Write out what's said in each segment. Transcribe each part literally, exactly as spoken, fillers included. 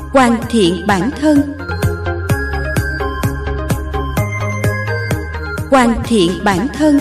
Hoàn thiện bản thân. Hoàn thiện bản thân.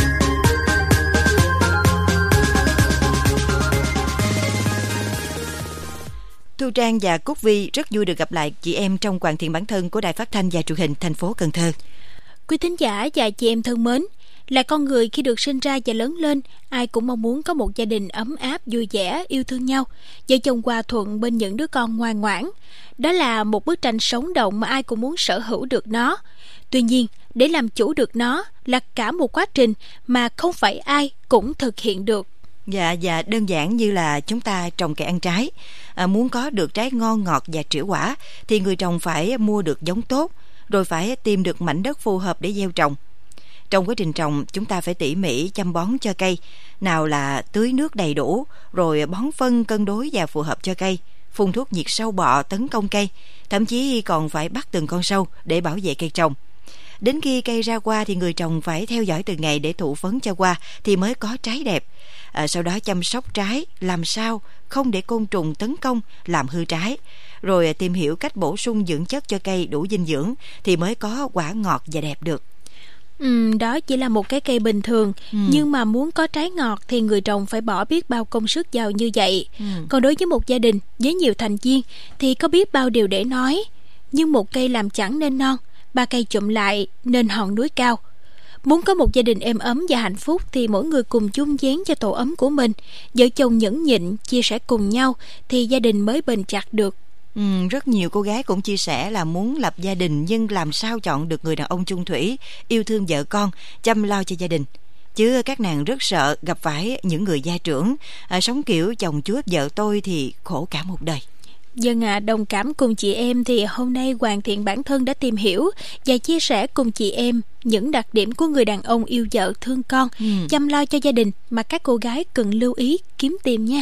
Thu Trang và Cúc Vi rất vui được gặp lại chị em trong Hoàn thiện bản thân của Đài Phát thanh và Truyền hình thành phố Cần Thơ. Quý thính giả và chị em thân mến, là con người khi được sinh ra và lớn lên, ai cũng mong muốn có một gia đình ấm áp, vui vẻ, yêu thương nhau, vợ chồng hòa thuận bên những đứa con ngoan ngoãn. Đó là một bức tranh sống động mà ai cũng muốn sở hữu được nó. Tuy nhiên, để làm chủ được nó là cả một quá trình mà không phải ai cũng thực hiện được. Dạ, và đơn giản như là chúng ta trồng cây ăn trái, à, muốn có được trái ngon ngọt và trĩu quả thì người trồng phải mua được giống tốt, rồi phải tìm được mảnh đất phù hợp để gieo trồng. Trong quá trình trồng, chúng ta phải tỉ mỉ chăm bón cho cây, nào là tưới nước đầy đủ, rồi bón phân cân đối và phù hợp cho cây, phun thuốc diệt sâu bọ tấn công cây, thậm chí còn phải bắt từng con sâu để bảo vệ cây trồng. Đến khi cây ra hoa thì người trồng phải theo dõi từng ngày để thụ phấn cho hoa thì mới có trái đẹp. À, sau đó chăm sóc trái làm sao không để côn trùng tấn công làm hư trái, rồi tìm hiểu cách bổ sung dưỡng chất cho cây đủ dinh dưỡng thì mới có quả ngọt và đẹp được. Ừ, đó chỉ là một cái cây bình thường, ừ. nhưng mà muốn có trái ngọt thì người trồng phải bỏ biết bao công sức vào như vậy. ừ. Còn đối với một gia đình với nhiều thành viên thì có biết bao điều để nói. Nhưng một cây làm chẳng nên non, ba cây chụm lại nên hòn núi cao. Muốn có một gia đình êm ấm và hạnh phúc thì mỗi người cùng chung vén cho tổ ấm của mình. Vợ chồng nhẫn nhịn chia sẻ cùng nhau thì gia đình mới bền chặt được. Ừ, rất nhiều cô gái cũng chia sẻ là muốn lập gia đình nhưng làm sao chọn được người đàn ông chung thủy, yêu thương vợ con, chăm lo cho gia đình. Chứ các nàng rất sợ gặp phải những người gia trưởng, à, sống kiểu chồng chúa vợ tôi thì khổ cả một đời. Dân à, đồng cảm cùng chị em thì hôm nay Hoàn thiện bản thân đã tìm hiểu và chia sẻ cùng chị em những đặc điểm của người đàn ông yêu vợ thương con, ừ. chăm lo cho gia đình mà các cô gái cần lưu ý kiếm tìm nha.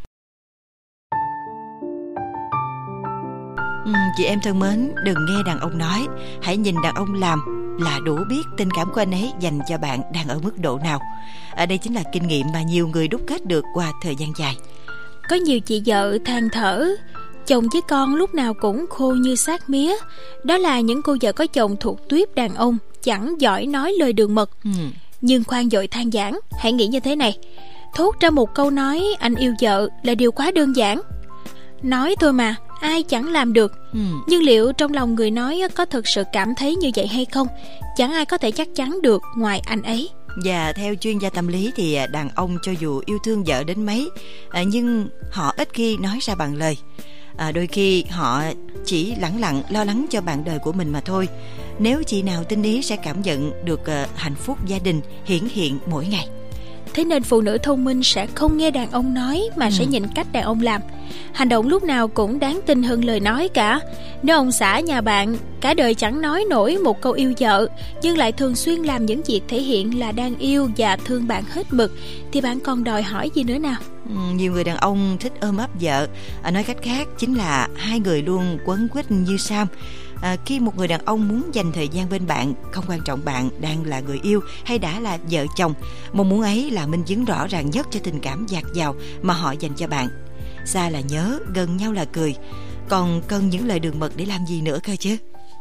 Ừ, chị em thân mến, đừng nghe đàn ông nói, hãy nhìn đàn ông làm là đủ biết tình cảm của anh ấy dành cho bạn đang ở mức độ nào. Ở đây chính là kinh nghiệm mà nhiều người đúc kết được qua thời gian dài. Có nhiều chị vợ than thở chồng với con lúc nào cũng khô như xác mía. Đó là những cô vợ có chồng thuộc tuýp đàn ông chẳng giỏi nói lời đường mật. ừ. Nhưng khoan vội than vãn, hãy nghĩ như thế này: thốt ra một câu nói anh yêu vợ là điều quá đơn giản. Nói thôi mà, ai chẳng làm được. ừ. Nhưng liệu trong lòng người nói có thực sự cảm thấy như vậy hay không, chẳng ai có thể chắc chắn được ngoài anh ấy. Và theo chuyên gia tâm lý thì đàn ông cho dù yêu thương vợ đến mấy, à, nhưng họ ít khi nói ra bằng lời. à, Đôi khi họ chỉ lẳng lặng lo lắng cho bạn đời của mình mà thôi. Nếu chị nào tinh ý sẽ cảm nhận được uh, hạnh phúc gia đình hiển hiện mỗi ngày. Thế nên phụ nữ thông minh sẽ không nghe đàn ông nói mà ừ. sẽ nhìn cách đàn ông làm. Hành động lúc nào cũng đáng tin hơn lời nói cả. Nếu ông xã nhà bạn cả đời chẳng nói nổi một câu yêu vợ, nhưng lại thường xuyên làm những việc thể hiện là đang yêu và thương bạn hết mực, thì bạn còn đòi hỏi gì nữa nào? ừ, Nhiều người đàn ông thích ôm ấp vợ, à, nói cách khác chính là hai người luôn quấn quýt như Sam. À, khi một người đàn ông muốn dành thời gian bên bạn, không quan trọng bạn đang là người yêu hay đã là vợ chồng, mong muốn ấy là minh chứng rõ ràng nhất cho tình cảm dạt dào mà họ dành cho bạn. Xa là nhớ, gần nhau là cười, còn cần những lời đường mật để làm gì nữa cơ chứ?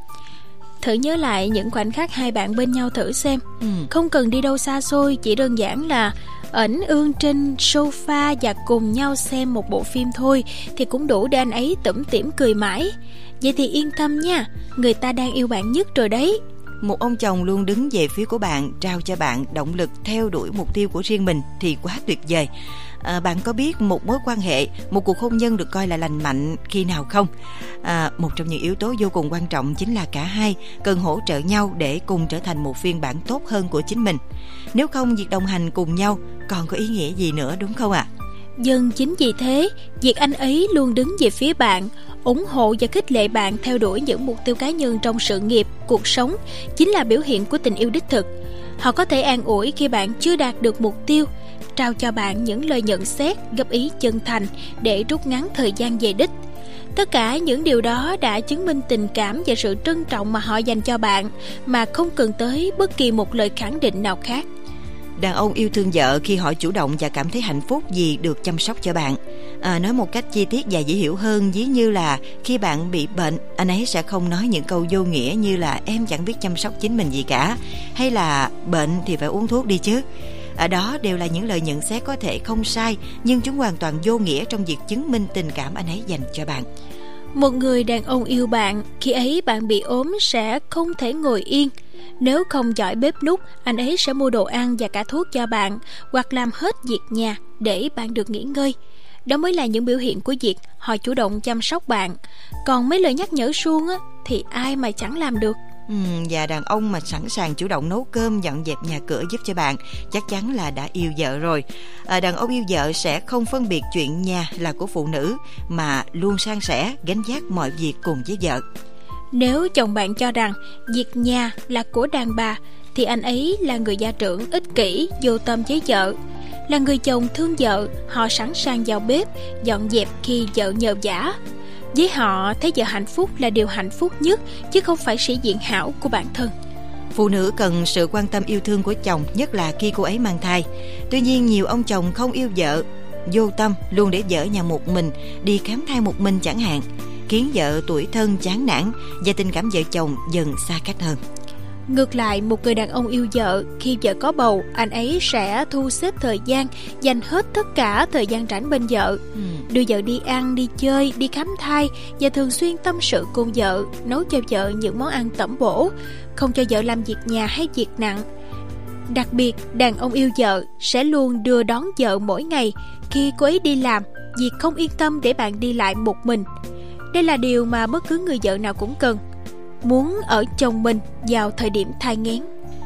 Thử nhớ lại những khoảnh khắc hai bạn bên nhau thử xem. ừ. Không cần đi đâu xa xôi, chỉ đơn giản là ẩn ương trên sofa và cùng nhau xem một bộ phim thôi thì cũng đủ để anh ấy tủm tỉm cười mãi. Vậy thì yên tâm nha, người ta đang yêu bạn nhất rồi đấy. Một ông chồng luôn đứng về phía của bạn, trao cho bạn động lực theo đuổi mục tiêu của riêng mình thì quá tuyệt vời. À, bạn có biết một mối quan hệ, một cuộc hôn nhân được coi là lành mạnh khi nào không? À, một trong những yếu tố vô cùng quan trọng chính là cả hai cần hỗ trợ nhau để cùng trở thành một phiên bản tốt hơn của chính mình. Nếu không, việc đồng hành cùng nhau còn có ý nghĩa gì nữa, đúng không ạ? À? Dân chính vì thế, việc anh ấy luôn đứng về phía bạn, ủng hộ và khích lệ bạn theo đuổi những mục tiêu cá nhân trong sự nghiệp, cuộc sống chính là biểu hiện của tình yêu đích thực. Họ có thể an ủi khi bạn chưa đạt được mục tiêu, trao cho bạn những lời nhận xét, góp ý chân thành để rút ngắn thời gian về đích. Tất cả những điều đó đã chứng minh tình cảm và sự trân trọng mà họ dành cho bạn, mà không cần tới bất kỳ một lời khẳng định nào khác. Đàn ông yêu thương vợ khi họ chủ động và cảm thấy hạnh phúc vì được chăm sóc cho bạn. À, nói một cách chi tiết và dễ hiểu hơn, ví như là khi bạn bị bệnh, anh ấy sẽ không nói những câu vô nghĩa như là em chẳng biết chăm sóc chính mình gì cả, hay là bệnh thì phải uống thuốc đi chứ. Ở đó đều là những lời nhận xét có thể không sai, nhưng chúng hoàn toàn vô nghĩa trong việc chứng minh tình cảm anh ấy dành cho bạn. Một người đàn ông yêu bạn, khi ấy bạn bị ốm sẽ không thể ngồi yên. Nếu không giỏi bếp núc, anh ấy sẽ mua đồ ăn và cả thuốc cho bạn, hoặc làm hết việc nhà để bạn được nghỉ ngơi. Đó mới là những biểu hiện của việc họ chủ động chăm sóc bạn. Còn mấy lời nhắc nhở suông á, thì ai mà chẳng làm được. Ừ, và đàn ông mà sẵn sàng chủ động nấu cơm, dọn dẹp nhà cửa giúp cho bạn chắc chắn là đã yêu vợ rồi. À, đàn ông yêu vợ sẽ không phân biệt chuyện nhà là của phụ nữ, mà luôn san sẻ, gánh vác mọi việc cùng với vợ. Nếu chồng bạn cho rằng việc nhà là của đàn bà, thì anh ấy là người gia trưởng ích kỷ, vô tâm với vợ. Là người chồng thương vợ, họ sẵn sàng vào bếp, dọn dẹp khi vợ nhờ vả. Với họ, thấy vợ hạnh phúc là điều hạnh phúc nhất, chứ không phải sĩ diện hảo của bản thân. Phụ nữ cần sự quan tâm yêu thương của chồng, nhất là khi cô ấy mang thai. Tuy nhiên, nhiều ông chồng không yêu vợ, vô tâm, luôn để vợ nhà một mình, đi khám thai một mình chẳng hạn, khiến vợ tủi thân chán nản và tình cảm vợ chồng dần xa cách hơn. Ngược lại, một người đàn ông yêu vợ, khi vợ có bầu, anh ấy sẽ thu xếp thời gian, dành hết tất cả thời gian rảnh bên vợ, ừ. đưa vợ đi ăn, đi chơi, đi khám thai, và thường xuyên tâm sự cùng vợ, nấu cho vợ những món ăn tẩm bổ, không cho vợ làm việc nhà hay việc nặng. Đặc biệt, đàn ông yêu vợ sẽ luôn đưa đón vợ mỗi ngày khi cô ấy đi làm, vì không yên tâm để bạn đi lại một mình. Đây là điều mà bất cứ người vợ nào cũng cần, muốn ở chồng mình vào thời điểm thai nghén.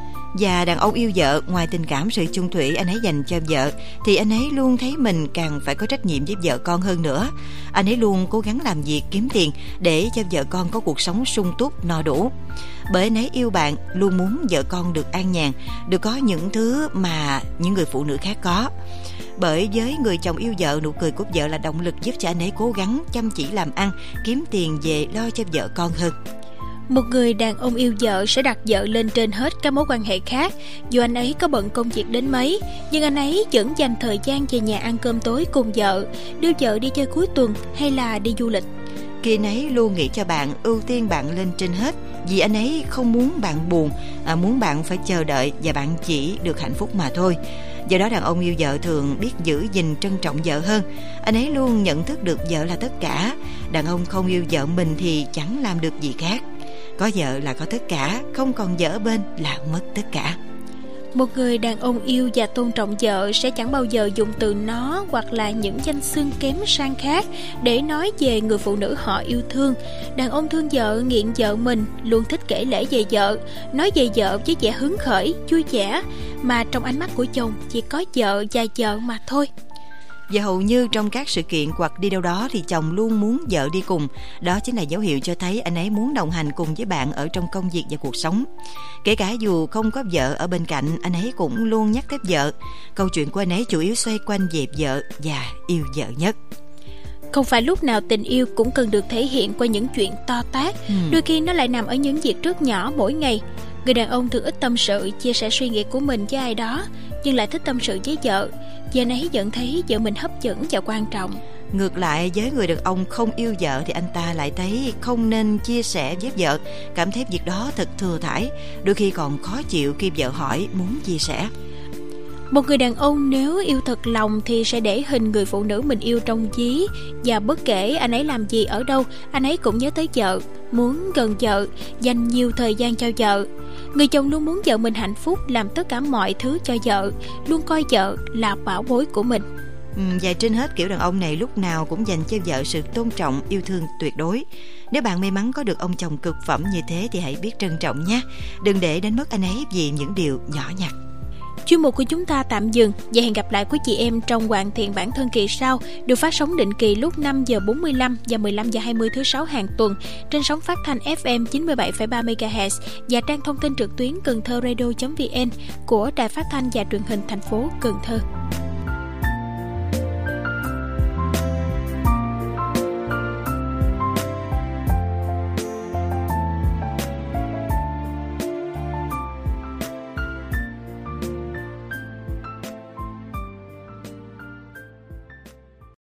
Và đàn ông yêu vợ, ngoài tình cảm sự chung thủy anh ấy dành cho vợ, thì anh ấy luôn thấy mình càng phải có trách nhiệm với vợ con hơn nữa. Anh ấy luôn cố gắng làm việc kiếm tiền để cho vợ con có cuộc sống sung túc no đủ. Bởi anh ấy yêu bạn, luôn muốn vợ con được an nhàn, được có những thứ mà những người phụ nữ khác có. Bởi với người chồng yêu vợ, nụ cười của vợ là động lực giúp cho anh ấy cố gắng chăm chỉ làm ăn, kiếm tiền về lo cho vợ con hơn. Một người đàn ông yêu vợ sẽ đặt vợ lên trên hết các mối quan hệ khác. Dù anh ấy có bận công việc đến mấy, nhưng anh ấy vẫn dành thời gian về nhà ăn cơm tối cùng vợ, đưa vợ đi chơi cuối tuần hay là đi du lịch. Khi anh ấy luôn nghĩ cho bạn, ưu tiên bạn lên trên hết, vì anh ấy không muốn bạn buồn, à, muốn bạn phải chờ đợi và bạn chỉ được hạnh phúc mà thôi. Do đó đàn ông yêu vợ thường biết giữ gìn, trân trọng vợ hơn. Anh ấy luôn nhận thức được vợ là tất cả. Đàn ông không yêu vợ mình thì chẳng làm được gì khác. Có vợ là có tất cả, không còn vợ bên là mất tất cả. Một người đàn ông yêu và tôn trọng vợ sẽ chẳng bao giờ dùng từ nó hoặc là những danh xưng kém sang khác để nói về người phụ nữ họ yêu thương. Đàn ông thương vợ, nghiện vợ mình, luôn thích kể lể về vợ, nói về vợ với vẻ hứng khởi, vui vẻ, mà trong ánh mắt của chồng chỉ có vợ và vợ mà thôi. Và hầu như trong các sự kiện hoặc đi đâu đó thì chồng luôn muốn vợ đi cùng. Đó chính là dấu hiệu cho thấy anh ấy muốn đồng hành cùng với bạn ở trong công việc và cuộc sống. Kể cả dù không có vợ ở bên cạnh, anh ấy cũng luôn nhắc tới vợ. Câu chuyện của anh ấy chủ yếu xoay quanh về vợ và yêu vợ nhất. Không phải lúc nào tình yêu cũng cần được thể hiện qua những chuyện to tát, ừ. Đôi khi nó lại nằm ở những việc rất nhỏ mỗi ngày. Người đàn ông thường ít tâm sự, chia sẻ suy nghĩ của mình với ai đó, nhưng lại thích tâm sự với vợ, vì anh ấy vẫn thấy vợ mình hấp dẫn và quan trọng. Ngược lại, với người đàn ông không yêu vợ thì anh ta lại thấy không nên chia sẻ với vợ, cảm thấy việc đó thật thừa thãi, đôi khi còn khó chịu khi vợ hỏi muốn chia sẻ. Một người đàn ông nếu yêu thật lòng thì sẽ để hình người phụ nữ mình yêu trong ví, và bất kể anh ấy làm gì ở đâu, anh ấy cũng nhớ tới vợ, muốn gần vợ, dành nhiều thời gian cho vợ. Người chồng luôn muốn vợ mình hạnh phúc, làm tất cả mọi thứ cho vợ, luôn coi vợ là bảo bối của mình. Ừ, và trên hết, kiểu đàn ông này lúc nào cũng dành cho vợ sự tôn trọng, yêu thương tuyệt đối. Nếu bạn may mắn có được ông chồng cực phẩm như thế thì hãy biết trân trọng nhé. Đừng để đánh mất anh ấy vì những điều nhỏ nhặt. Chuyên mục của chúng ta tạm dừng và hẹn gặp lại quý chị em trong Hoàn thiện bản thân kỳ sau, được phát sóng định kỳ lúc năm giờ bốn mươi lăm và mười lăm giờ hai mươi thứ sáu hàng tuần trên sóng phát thanh ép em chín mươi bảy phẩy ba mê ga héc và trang thông tin trực tuyến cần thơ radio chấm vn của Đài Phát thanh và Truyền hình thành phố Cần Thơ.